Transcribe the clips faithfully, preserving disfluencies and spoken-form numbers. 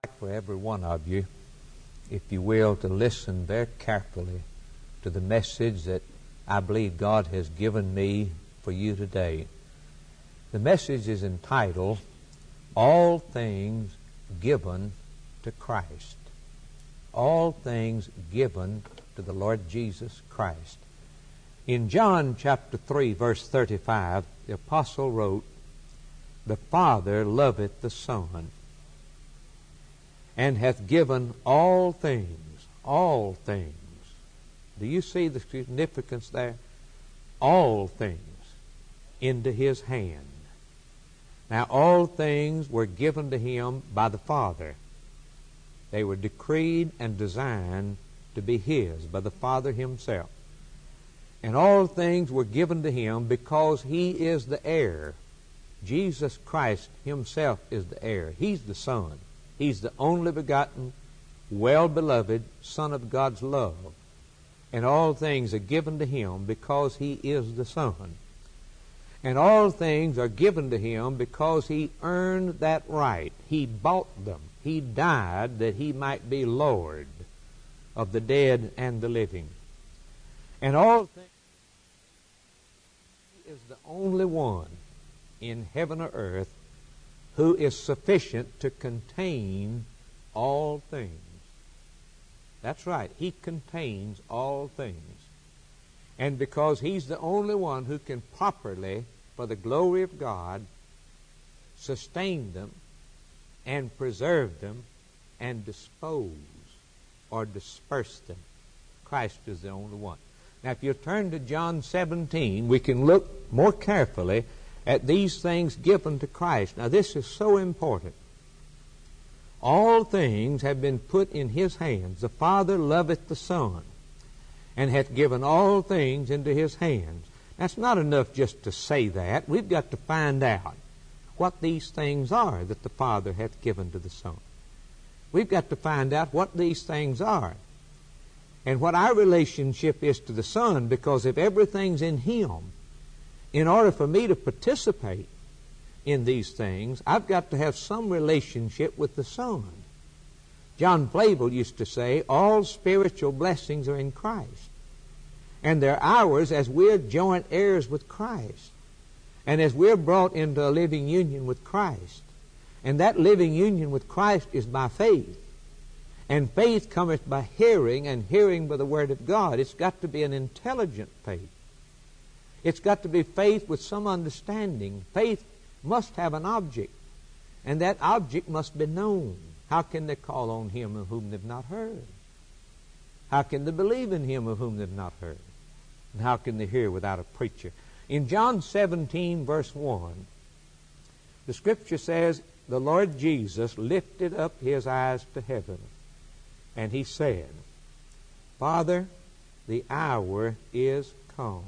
For every one of you, if you will, to listen very carefully to the message that I believe God has given me for you today. The message is entitled, All Things Given to Christ. All things given to the Lord Jesus Christ. In John chapter three, verse thirty-five, the apostle wrote, The Father loveth the Son, and hath given all things, all things. Do you see the significance there? All things into His hand. Now, all things were given to Him by the Father. They were decreed and designed to be His by the Father Himself. And all things were given to Him because He is the heir. Jesus Christ Himself is the heir. He's the Son. He's the only begotten, well-beloved Son of God's love. And all things are given to Him because He is the Son. And all things are given to Him because He earned that right. He bought them. He died that He might be Lord of the dead and the living. And all things, He is the only one in heaven or earth who is sufficient to contain all things. That's right. He contains all things. And because He's the only one who can properly, for the glory of God, sustain them and preserve them and dispose or disperse them, Christ is the only one. Now, if you turn to John seventeen, we can look more carefully at these things given to Christ. Now, this is so important. All things have been put in His hands. The Father loveth the Son, and hath given all things into His hands. That's not enough just to say that. We've got to find out what these things are that the Father hath given to the Son. We've got to find out what these things are and what our relationship is to the Son, because if everything's in Him, in order for me to participate in these things, I've got to have some relationship with the Son. John Flavel used to say, all spiritual blessings are in Christ, and they're ours as we're joint heirs with Christ, and as we're brought into a living union with Christ. And that living union with Christ is by faith. And faith cometh by hearing, and hearing by the Word of God. It's got to be an intelligent faith. It's got to be faith with some understanding. Faith must have an object, and that object must be known. How can they call on Him of whom they've not heard? How can they believe in Him of whom they've not heard? And how can they hear without a preacher? In John seventeen, verse one, the Scripture says, the Lord Jesus lifted up His eyes to heaven, and He said, Father, the hour is come.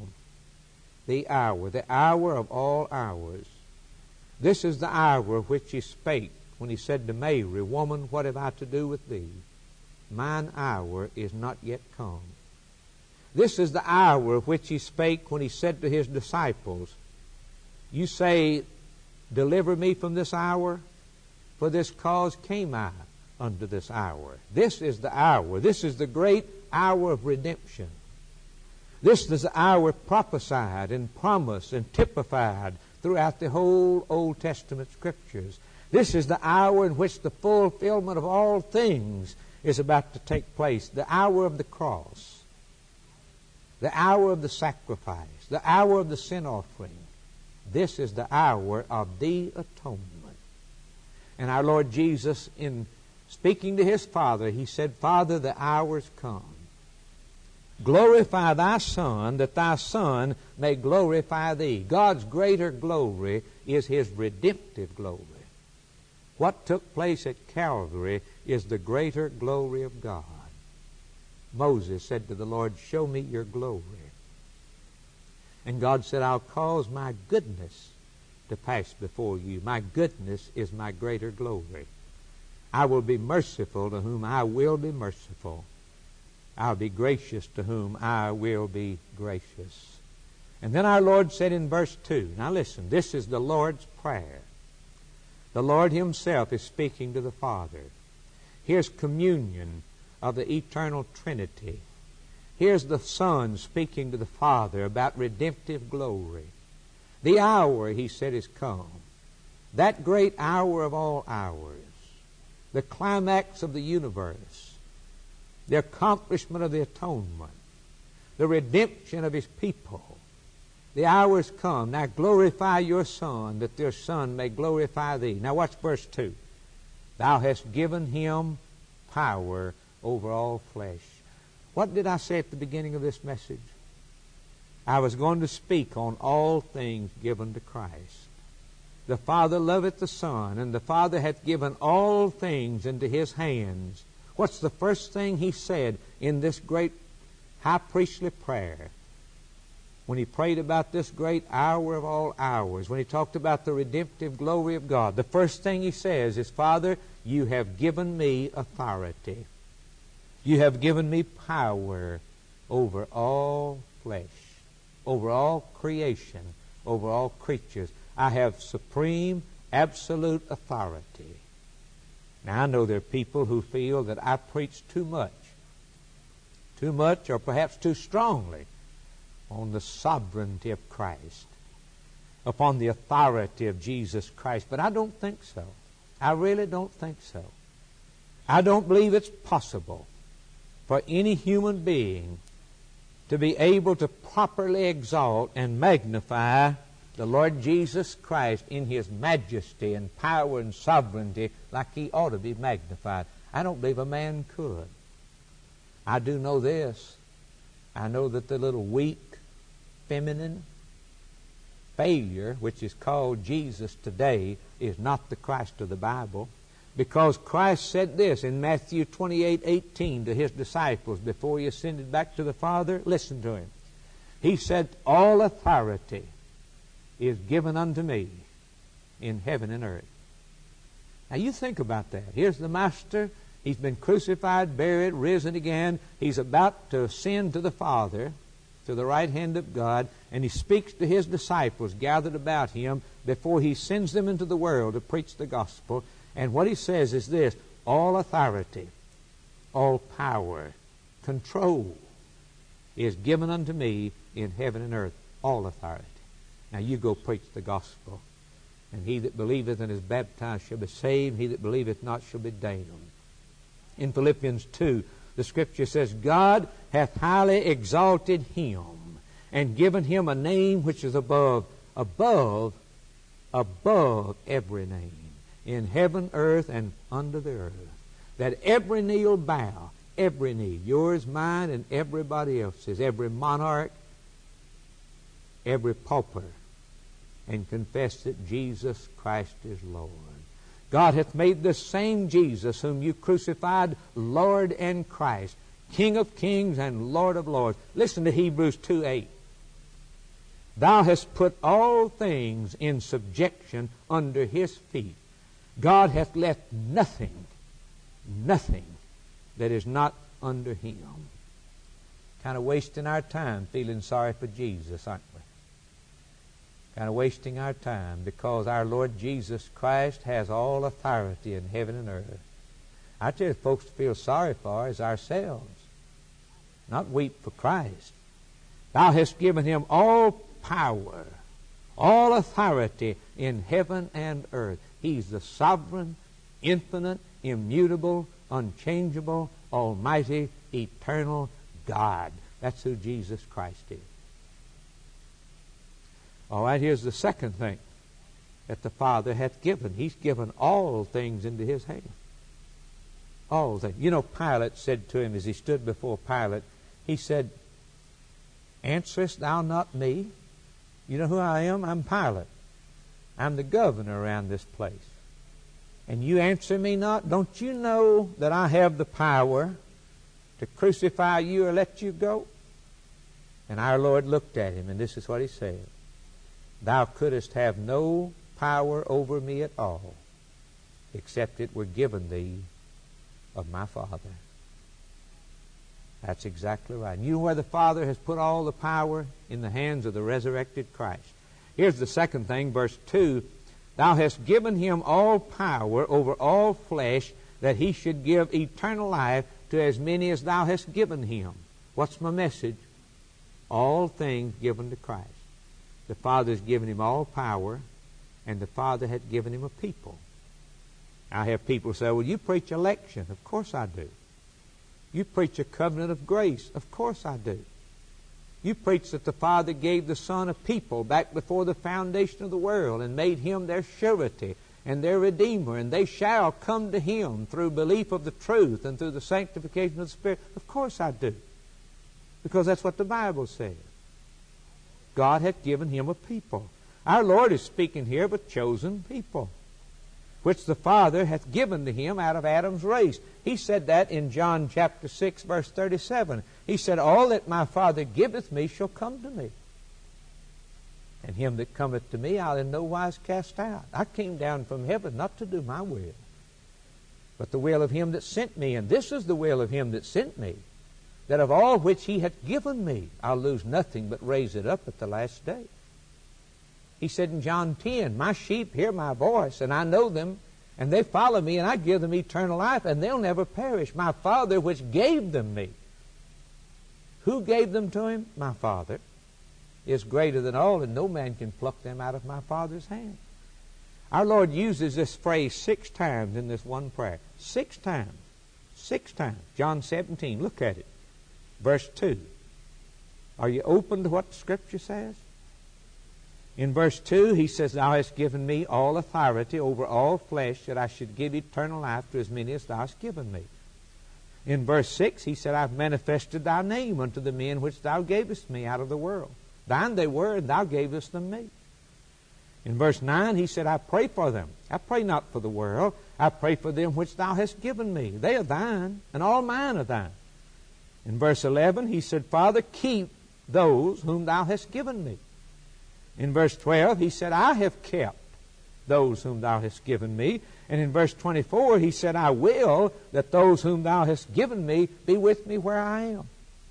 The hour, the hour of all hours. This is the hour which He spake when He said to Mary, Woman, what have I to do with thee? Mine hour is not yet come. This is the hour of which He spake when He said to His disciples, You say, Deliver me from this hour, for this cause came I unto this hour. This is the hour. This is the great hour of redemption. This is the hour prophesied and promised and typified throughout the whole Old Testament Scriptures. This is the hour in which the fulfillment of all things is about to take place. The hour of the cross. The hour of the sacrifice. The hour of the sin offering. This is the hour of the atonement. And our Lord Jesus, in speaking to His Father, He said, Father, the hour's come. Glorify Thy Son, that Thy Son may glorify Thee. God's greater glory is His redemptive glory. What took place at Calvary is the greater glory of God. Moses said to the Lord, Show me your glory. And God said, I'll cause my goodness to pass before you. My goodness is my greater glory. I will be merciful to whom I will be merciful. I'll be gracious to whom I will be gracious. And then our Lord said in verse two, now listen, this is the Lord's Prayer. The Lord Himself is speaking to the Father. Here's communion of the eternal Trinity. Here's the Son speaking to the Father about redemptive glory. The hour, he said, is come. That great hour of all hours. The climax of the universe. The accomplishment of the atonement. The redemption of his people. The hour is come. Now glorify your Son, that their Son may glorify thee. Now watch verse two. Thou hast given him power over all flesh. What did I say at the beginning of this message? I was going to speak on all things given to Christ. The Father loveth the Son, and the Father hath given all things into his hands. What's the first thing he said in this great high priestly prayer? When he prayed about this great hour of all hours, when he talked about the redemptive glory of God, the first thing he says is, Father, you have given me authority. You have given me power over all flesh, over all creation, over all creatures. I have supreme, absolute authority. Now, I know there are people who feel that I preach too much, too much or perhaps too strongly on the sovereignty of Christ, upon the authority of Jesus Christ. But I don't think so. I really don't think so. I don't believe it's possible for any human being to be able to properly exalt and magnify the Lord Jesus Christ in His majesty and power and sovereignty like He ought to be magnified. I don't believe a man could. I do know this. I know that the little weak, feminine failure, which is called Jesus today, is not the Christ of the Bible. Because Christ said this in Matthew twenty-eight eighteen to His disciples before He ascended back to the Father. Listen to Him. He said, all authority is given unto me in heaven and earth. Now you think about that. Here's the Master. He's been crucified, buried, risen again. He's about to ascend to the Father, to the right hand of God, and He speaks to His disciples gathered about Him before He sends them into the world to preach the gospel. And what He says is this, all authority, all power, control is given unto me in heaven and earth. All authority. Now you go preach the gospel. And he that believeth and is baptized shall be saved. He that believeth not shall be damned. In Philippians two, the Scripture says, God hath highly exalted Him and given Him a name which is above, above, above every name, in heaven, earth, and under the earth, that every knee will bow, every knee, yours, mine, and everybody else's, every monarch, every pauper, and confess that Jesus Christ is Lord. God hath made the same Jesus whom you crucified Lord and Christ, King of kings and Lord of lords. Listen to Hebrews two eight. Thou hast put all things in subjection under His feet. God hath left nothing, nothing that is not under Him. Kind of wasting our time feeling sorry for Jesus, aren't we? Kind of wasting our time because our Lord Jesus Christ has all authority in heaven and earth. I tell you, folks to feel sorry for is ourselves, not weep for Christ. Thou hast given Him all power, all authority in heaven and earth. He's the sovereign, infinite, immutable, unchangeable, almighty, eternal God. That's who Jesus Christ is. All right, here's the second thing that the Father hath given. He's given all things into His hand. All things. You know, Pilate said to Him as He stood before Pilate, he said, answerest thou not me? You know who I am? I'm Pilate. I'm the governor around this place. And you answer me not? Don't you know that I have the power to crucify you or let you go? And our Lord looked at him, and this is what He said. Thou couldst have no power over me at all, except it were given thee of my Father. That's exactly right. And you know where the Father has put all the power? In the hands of the resurrected Christ. Here's the second thing, verse two. Thou hast given Him all power over all flesh that he should give eternal life to as many as thou hast given him. What's my message? All things given to Christ. The Father has given him all power, and the Father hath given him a people. I have people say, well, you preach election. Of course I do. You preach a covenant of grace. Of course I do. You preach that the Father gave the Son a people back before the foundation of the world and made him their surety and their Redeemer, and they shall come to him through belief of the truth and through the sanctification of the Spirit. Of course I do. Because that's what the Bible says. God hath given him a people. Our Lord is speaking here of a chosen people, which the Father hath given to him out of Adam's race. He said that in John chapter six, verse thirty-seven. He said, all that my Father giveth me shall come to me. And him that cometh to me I'll in no wise cast out. I came down from heaven not to do my will, but the will of him that sent me. And this is the will of him that sent me, that of all which he hath given me, I'll lose nothing but raise it up at the last day. He said in John ten, my sheep hear my voice, and I know them, and they follow me, and I give them eternal life, and they'll never perish. My Father which gave them me. Who gave them to him? My Father is greater than all, and no man can pluck them out of my Father's hand. Our Lord uses this phrase six times in this one prayer. Six times. Six times. John seventeen. Look at it. Verse two. Are you open to what the Scripture says? In verse two, he says, thou hast given me all authority over all flesh, that I should give eternal life to as many as thou hast given me. In verse six, he said, I've manifested thy name unto the men which thou gavest me out of the world. Thine they were, and thou gavest them me. In verse nine, he said, I pray for them. I pray not for the world. I pray for them which thou hast given me. They are thine, and all mine are thine. In verse eleven, he said, Father, keep those whom thou hast given me. In verse twelve, he said, I have kept those whom thou hast given me. And in verse twenty-four, he said, I will that those whom thou hast given me be with me where I am.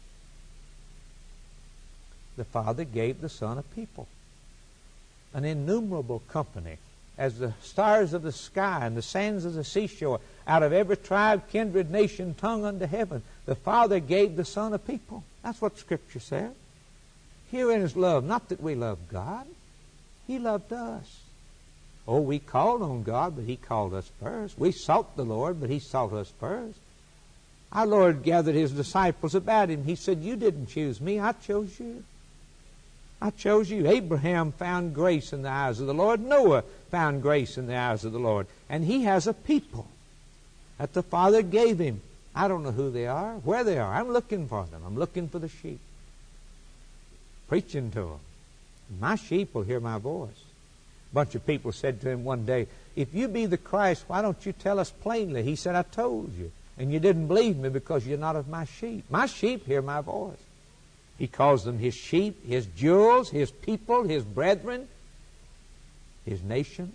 The Father gave the Son a people, an innumerable company, as the stars of the sky and the sands of the seashore, out of every tribe, kindred, nation, tongue under heaven. The Father gave the Son a people. That's what Scripture says. Herein is love, not that we love God. He loved us. Oh, we called on God, but he called us first. We sought the Lord, but he sought us first. Our Lord gathered his disciples about him. He said, you didn't choose me, I chose you. I chose you. Abraham found grace in the eyes of the Lord. Noah found grace in the eyes of the Lord. And he has a people that the Father gave him. I don't know who they are, where they are. I'm looking for them. I'm looking for the sheep. Preaching to them. My sheep will hear my voice. A bunch of people said to him one day, if you be the Christ, why don't you tell us plainly? He said, I told you, and you didn't believe me because you're not of my sheep. My sheep hear my voice. He calls them his sheep, his jewels, his people, his brethren, his nation.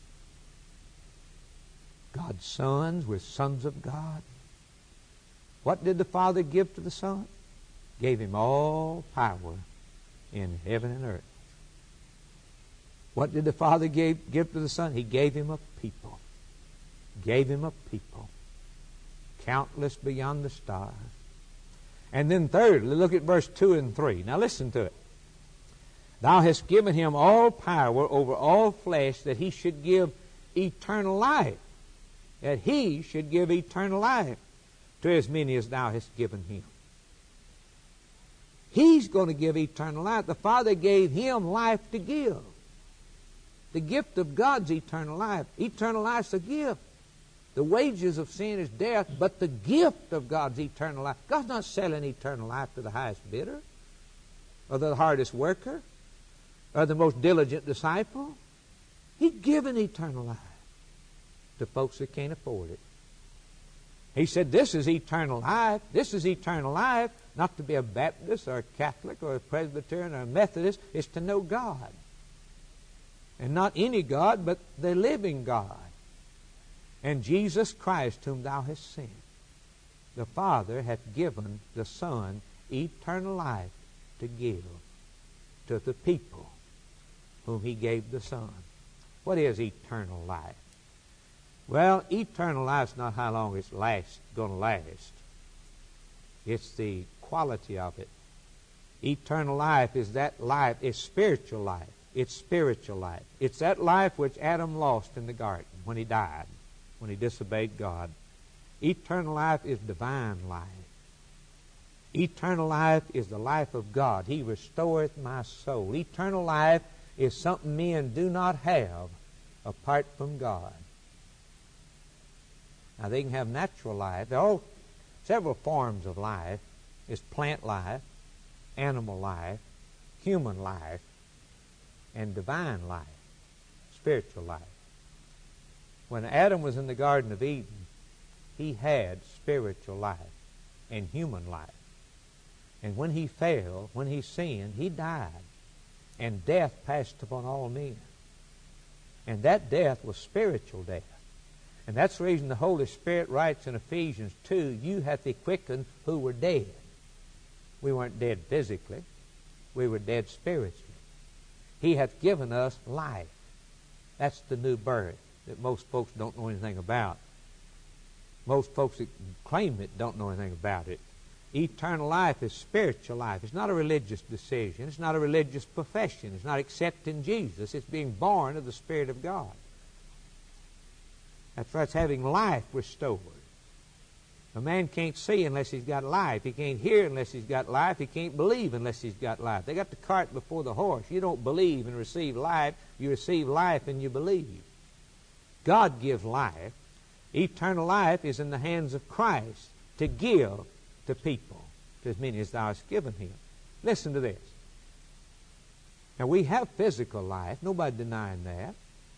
God's sons were sons of God. What did the Father give to the Son? Gave him all power in heaven and earth. What did the Father give, give to the Son? He gave him a people. Gave him a people. Countless beyond the stars. And then thirdly, look at verse two and three. Now listen to it. Thou hast given him all power over all flesh, that he should give eternal life. That he should give eternal life to as many as thou hast given him. He's going to give eternal life. The Father gave him life to give. The gift of God's eternal life. Eternal life's a gift. The wages of sin is death, but the gift of God's eternal life. God's not selling eternal life to the highest bidder, or the hardest worker, or the most diligent disciple. He's given eternal life to folks that can't afford it. He said, this is eternal life. This is eternal life, not to be a Baptist or a Catholic or a Presbyterian or a Methodist. It's to know God. And not any God, but the living God. And Jesus Christ, whom thou hast sent. The Father hath given the Son eternal life to give to the people whom he gave the Son. What is eternal life? Well, eternal life is not how long it's last going to last. It's the quality of it. Eternal life is that life, it's spiritual life. It's spiritual life. It's that life which Adam lost in the garden when he died, when he disobeyed God. Eternal life is divine life. Eternal life is the life of God. He restoreth my soul. Eternal life is something men do not have apart from God. Now, they can have natural life. There are all several forms of life. There's plant life, animal life, human life, and divine life, spiritual life. When Adam was in the Garden of Eden, he had spiritual life and human life. And when he fell, when he sinned, he died. And death passed upon all men. And that death was spiritual death. And that's the reason the Holy Spirit writes in Ephesians two, you hath he quickened who were dead. We weren't dead physically. We were dead spiritually. He hath given us life. That's the new birth that most folks don't know anything about. Most folks that claim it don't know anything about it. Eternal life is spiritual life. It's not a religious decision. It's not a religious profession. It's not accepting Jesus. It's being born of the Spirit of God. That's right. It's having life restored. A man can't see unless he's got life. He can't hear unless he's got life. He can't believe unless he's got life. They got the cart before the horse. You don't believe and receive life. You receive life and you believe. God gives life. Eternal life is in the hands of Christ to give to people, to as many as thou hast given him. Listen to this. Now, we have physical life. Nobody denying that.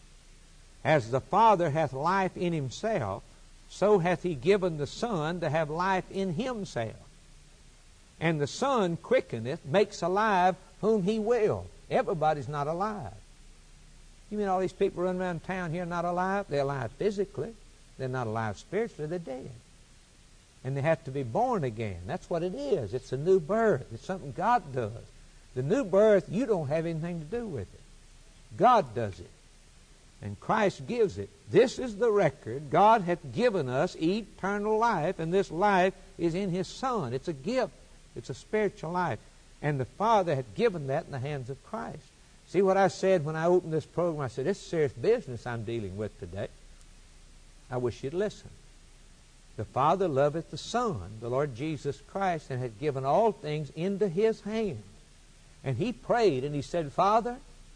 As the Father hath life in himself, so hath he given the Son to have life in himself. And the Son quickeneth, makes alive whom he will. Everybody's not alive. You mean all these people running around town here are not alive? They're alive physically. They're not alive spiritually. They're dead. And they have to be born again. That's what it is. It's a new birth. It's something God does. The new birth, you don't have anything to do with it. God does it. And Christ gives it. This is the record. God hath given us eternal life, and this life is in his Son. It's a gift. It's a spiritual life. And the Father hath given that in the hands of Christ. See what I said when I opened this program? I said, this is serious business I'm dealing with today. I wish you'd listen. The Father loveth the Son, the Lord Jesus Christ, and hath given all things into his hand. And he prayed and he said, Father,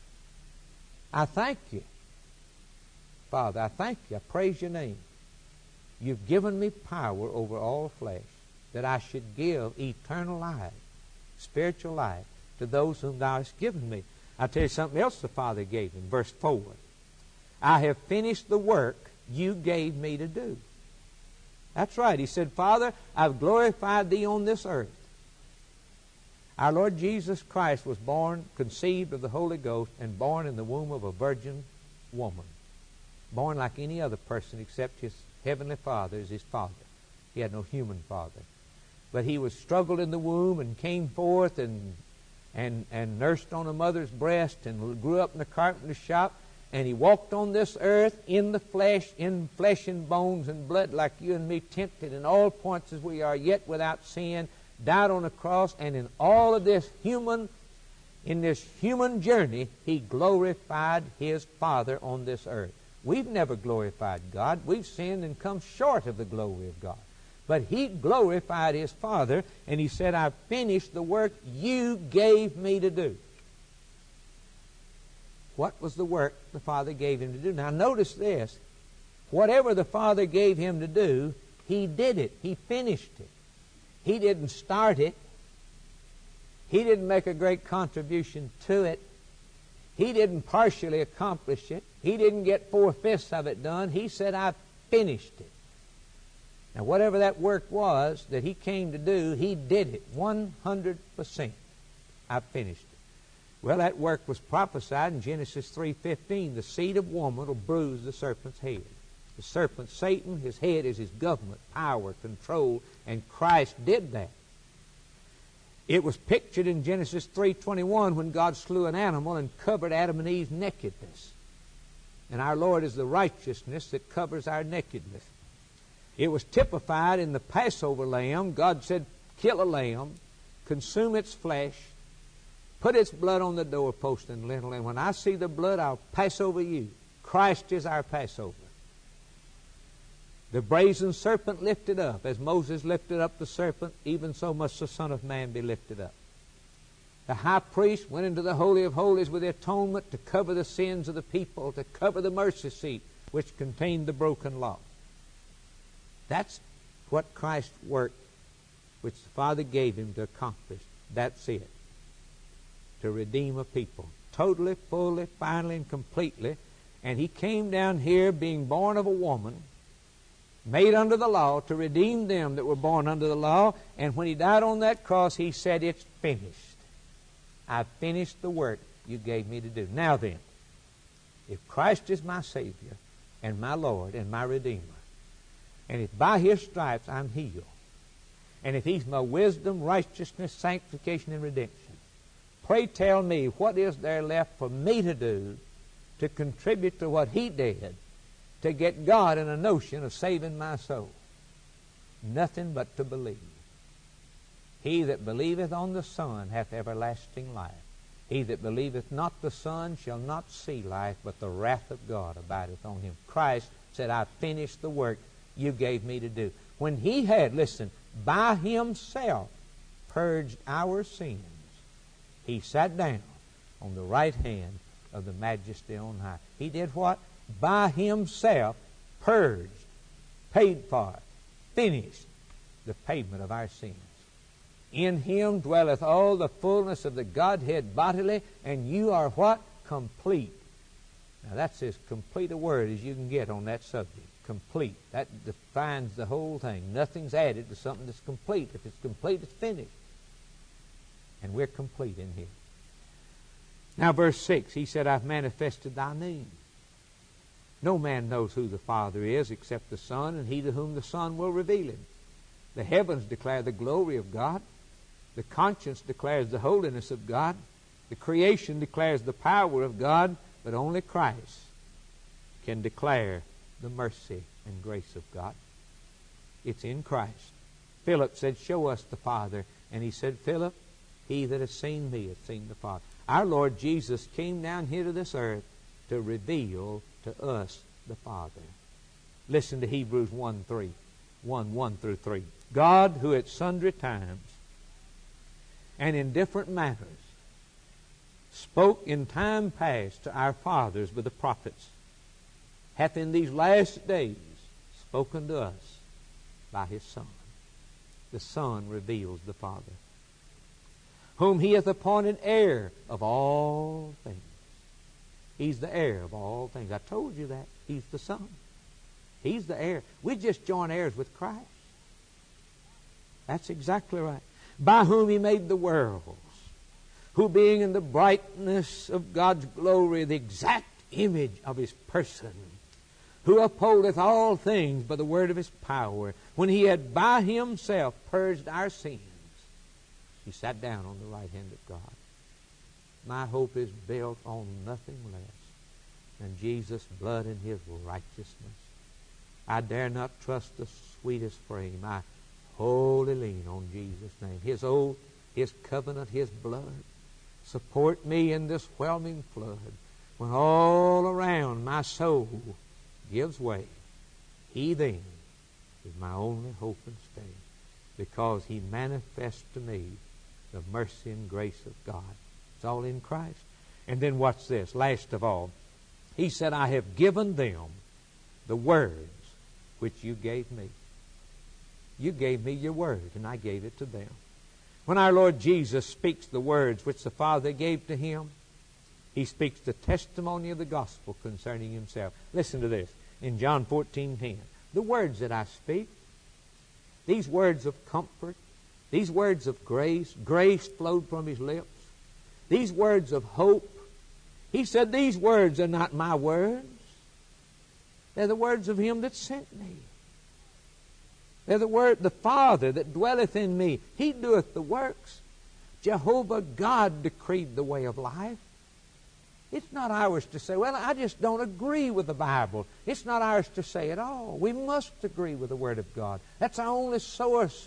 I thank you. Father, I thank you. I praise your name. You've given me power over all flesh, that I should give eternal life, spiritual life, to those whom thou hast given me. I'll tell you something else the Father gave him. Verse four. I have finished the work you gave me to do. That's right. He said, Father, I've glorified thee on this earth. Our Lord Jesus Christ was born, conceived of the Holy Ghost, and born in the womb of a virgin woman. Born like any other person except his heavenly Father is his father. He had no human father. But he was struggled in the womb and came forth and and and nursed on a mother's breast and grew up in the carpenter's shop. And he walked on this earth in the flesh, in flesh and bones and blood like you and me, tempted in all points as we are, yet without sin, died on a cross, and in all of this human, in this human journey, he glorified his Father on this earth. We've never glorified God. We've sinned and come short of the glory of God. But he glorified his Father, and he said, I've finished the work you gave me to do. What was the work the Father gave him to do? Now notice this. Whatever the Father gave him to do, he did it. He finished it. He didn't start it. He didn't make a great contribution to it. He didn't partially accomplish it. He didn't get four-fifths of it done. He said, I've finished it. Now, whatever that work was that he came to do, he did it one hundred percent. I've finished it. Well, that work was prophesied in Genesis three fifteen. The seed of woman will bruise the serpent's head. The serpent, Satan, his head is his government, power, control, and Christ did that. It was pictured in Genesis three twenty-one when God slew an animal and covered Adam and Eve's nakedness. And our Lord is the righteousness that covers our nakedness. It was typified in the Passover lamb. God said, kill a lamb, consume its flesh, put its blood on the doorpost and lintel, and when I see the blood, I'll pass over you. Christ is our Passover. The brazen serpent lifted up. As Moses lifted up the serpent, even so must the Son of Man be lifted up. The high priest went into the Holy of Holies with the atonement to cover the sins of the people, to cover the mercy seat which contained the broken law. That's what Christ worked, which the Father gave him to accomplish. That's it. To redeem a people. Totally, fully, finally, and completely. And he came down here being born of a woman, made under the law, to redeem them that were born under the law. And when he died on that cross, he said, it's finished. I've finished the work you gave me to do. Now then, if Christ is my Savior and my Lord and my Redeemer, and if by His stripes I'm healed, and if He's my wisdom, righteousness, sanctification, and redemption, pray tell me, what is there left for me to do to contribute to what He did to get God in a notion of saving my soul? Nothing but to believe. He that believeth on the Son hath everlasting life. He that believeth not the Son shall not see life, but the wrath of God abideth on him. Christ said, I've finished the work you gave me to do. When He had, listen, by Himself purged our sins, He sat down on the right hand of the Majesty on high. He did what? By Himself purged, paid for, finished the payment of our sins. In Him dwelleth all the fullness of the Godhead bodily, and you are what? Complete. Now that's as complete a word as you can get on that subject. Complete. That defines the whole thing. Nothing's added to something that's complete. If it's complete, it's finished. And we're complete in Him. Now verse six, He said, I've manifested Thy name. No man knows who the Father is except the Son, and he to whom the Son will reveal Him. The heavens declare the glory of God. The conscience declares the holiness of God. The creation declares the power of God. But only Christ can declare the mercy and grace of God. It's in Christ. Philip said, show us the Father. And he said, Philip, he that has seen me hath seen the Father. Our Lord Jesus came down here to this earth to reveal to us the Father. Listen to Hebrews one three. one, one through three. God, who at sundry times and in different matters spoke in time past to our fathers by the prophets, hath in these last days spoken to us by His Son. The Son reveals the Father, whom He hath appointed heir of all things. He's the heir of all things. I told you that. He's the Son. He's the heir. We just join heirs with Christ. That's exactly right. By whom He made the worlds, who being in the brightness of God's glory, the exact image of His person, who upholdeth all things by the word of His power, when He had by Himself purged our sins, He sat down on the right hand of God. My hope is built on nothing less than Jesus' blood and His righteousness. I dare not trust the sweetest frame. I wholly lean on Jesus' name. His oath, His covenant, His blood. Support me in this whelming flood when all around my soul gives way. He then is my only hope and stay, because He manifests to me the mercy and grace of God. It's all in Christ. And then watch this. Last of all, He said, I have given them the words which you gave me. You gave me your word, and I gave it to them. When our Lord Jesus speaks the words which the Father gave to Him, He speaks the testimony of the gospel concerning Himself. Listen to this in John fourteen ten. The words that I speak, these words of comfort, these words of grace, grace flowed from His lips, these words of hope. He said, these words are not my words. They're the words of Him that sent me. They're the word, the Father that dwelleth in me. He doeth the works. Jehovah God decreed the way of life. It's not ours to say, well, I just don't agree with the Bible. It's not ours to say at all. We must agree with the Word of God. That's our only source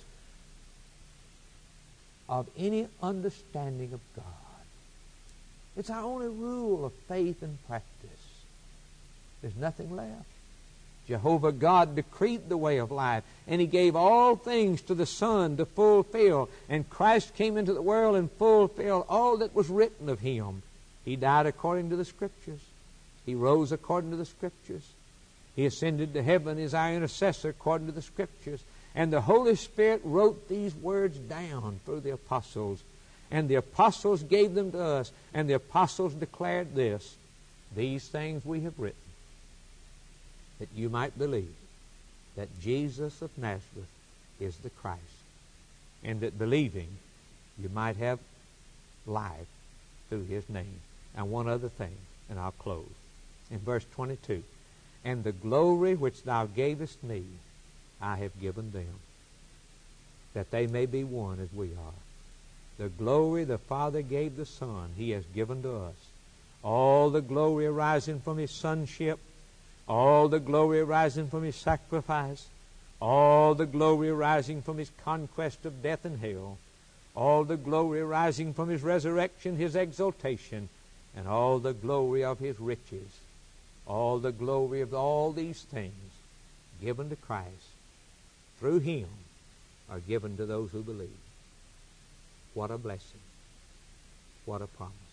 of any understanding of God. It's our only rule of faith and practice. There's nothing left. Jehovah God decreed the way of life, and He gave all things to the Son to fulfill. And Christ came into the world and fulfilled all that was written of Him. He died according to the Scriptures. He rose according to the Scriptures. He ascended to heaven as our intercessor according to the Scriptures. And the Holy Spirit wrote these words down through the apostles. And the apostles gave them to us. And the apostles declared this: these things we have written, that you might believe that Jesus of Nazareth is the Christ, and that believing you might have life through His name. And one other thing, and I'll close. In verse twenty-two, and the glory which thou gavest me, I have given them, that they may be one as we are. The glory the Father gave the Son, He has given to us. All the glory arising from His sonship, all the glory arising from His sacrifice, all the glory arising from His conquest of death and hell, all the glory arising from His resurrection, His exaltation, and all the glory of His riches, all the glory of all these things given to Christ through Him are given to those who believe. What a blessing. What a promise.